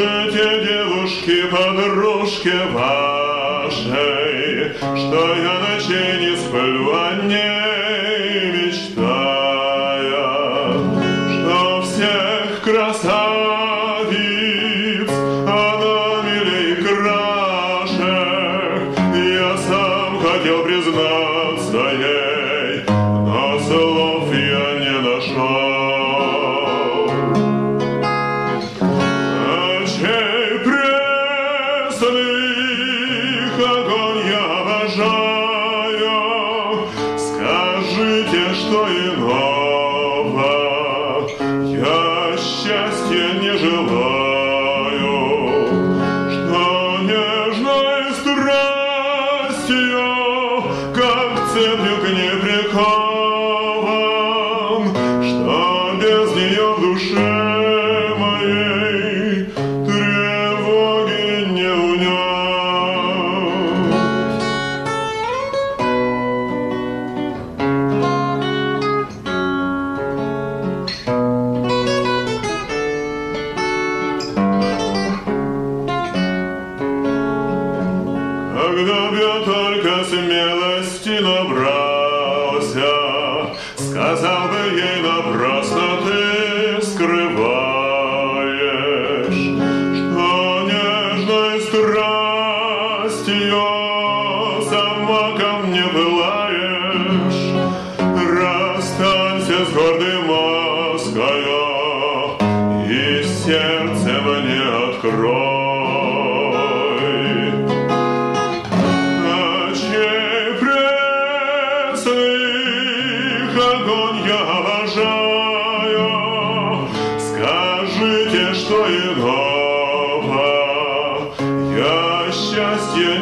скажите девушке, подружке вашей, что я ночей не сплю, о ней мечтая, что всех красавиц она милей краше. Я сам хотел признаться ей, но слов я не нашел. Огонь я обожаю, скажите, что иного я счастья не желаю, что нежной страстью, как цепью к ней прикован, что без нее в душе моей тревоги не унять. Когда б я только смелости набрался, сказал бы ей: напрасно ты скрываешь, что нежной страстью сама ко мне пылаешь. Расстанься с гордой маскою и сердце мне открой. Огонь я обожаю, скажите, что иного я счастья